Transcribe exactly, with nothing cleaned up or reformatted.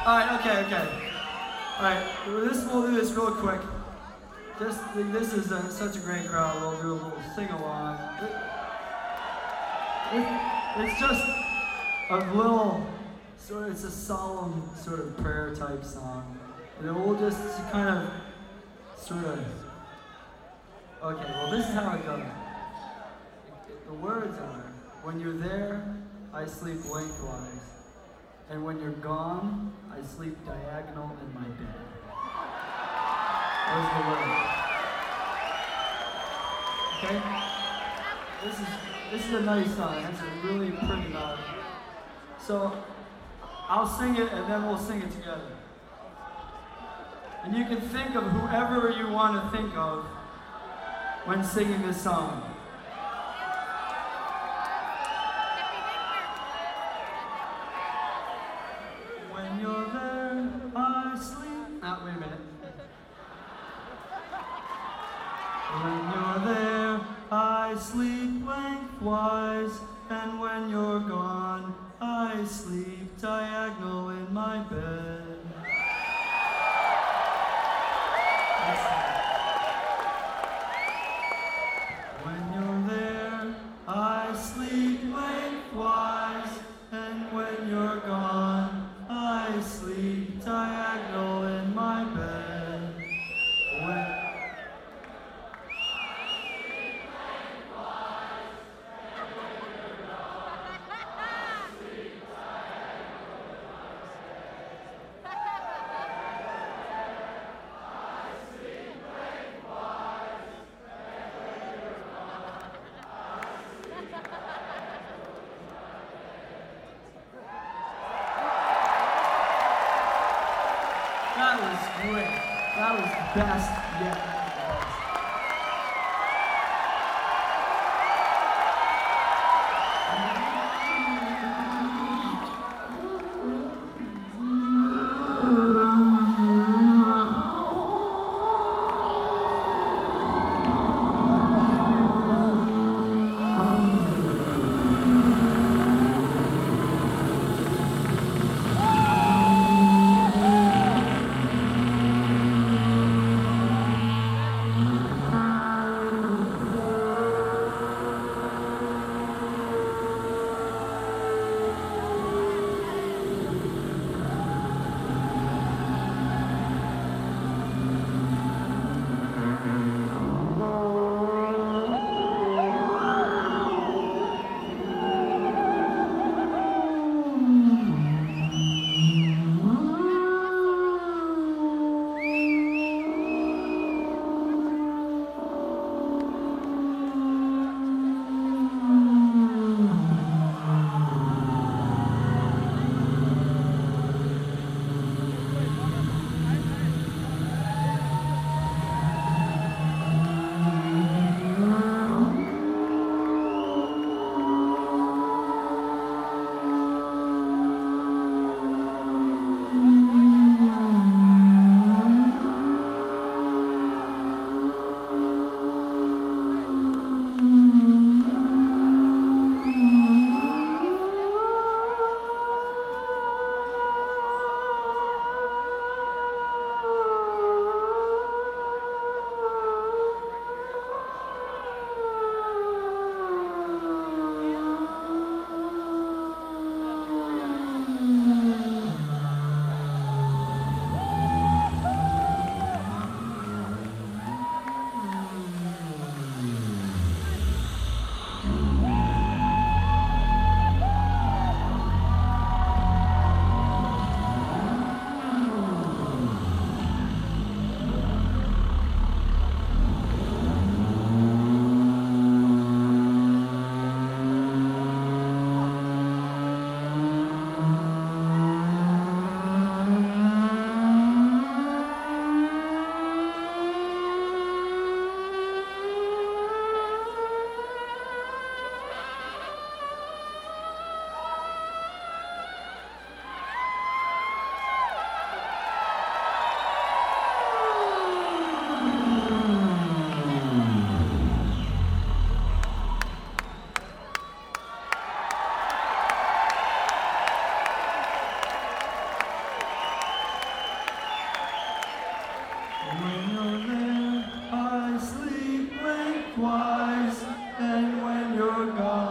Alright, okay, okay. Alright, this, we'll do this real quick. Just, this is a, such a great crowd. We'll do a little sing-along. It, it, it's just a little, sort of, it's a solemn sort of prayer type song. And then we'll just kind of, sort of, okay, well this is how it goes. The words are, when you're there, I sleep lengthwise. And when you're gone, I sleep diagonal in my bed. Those are the words. Okay? This is this is a nice song. It's a really pretty melody. So I'll sing it and then we'll sing it together. And you can think of whoever you want to think of when singing this song. When you're there, I sleep. Ah, wait a minute. When you're there, I sleep lengthwise, and when you're gone, I sleep diagonal in my bed. When you're there, I sleep lengthwise, and when you're gone, I sleep diagonal in my bed. When That was great. That was best yet. God.